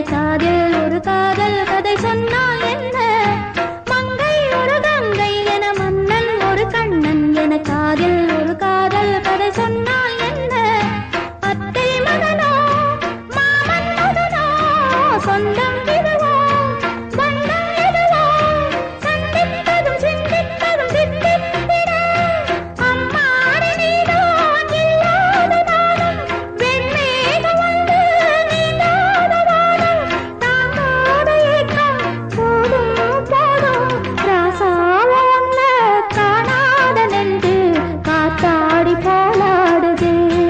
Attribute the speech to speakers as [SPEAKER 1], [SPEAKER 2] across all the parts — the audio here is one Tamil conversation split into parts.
[SPEAKER 1] காதில் ஒரு காதல் கதை சொன்னால் என்ன? மங்கை ஒரு கங்கை என மன்னன் ஒரு கண்ணன் என காதில் ஒரு காதல் கதை சொன்னால் என்ன? அத்தை மகனோ மாமன் மகனோ சொந்தம் இதுவோ பந்தம் எதுவோ சந்தித்ததும் சிந்தித்ததும் சிந்தித்திட அம்மாடி நீதான் இல்லாத நாளும் வெண்மேகம் வந்து நீங்காத வானம் தாங்காத ஏக்கம் போதும் போதும் ராசாவோ உன்னை காணாத நெஞ்சு காத்தாடி போலாடுது.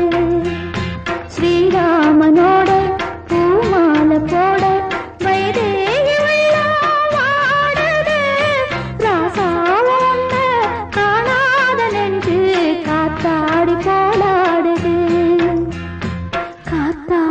[SPEAKER 1] ஸ்ரீராமனோட பூமாலை போட வைதேகி உள்ளம் வாடுது. ராசாவோ உன்னை காணாத நெஞ்சு காத்தாடி போலாடுது. காத்தாடி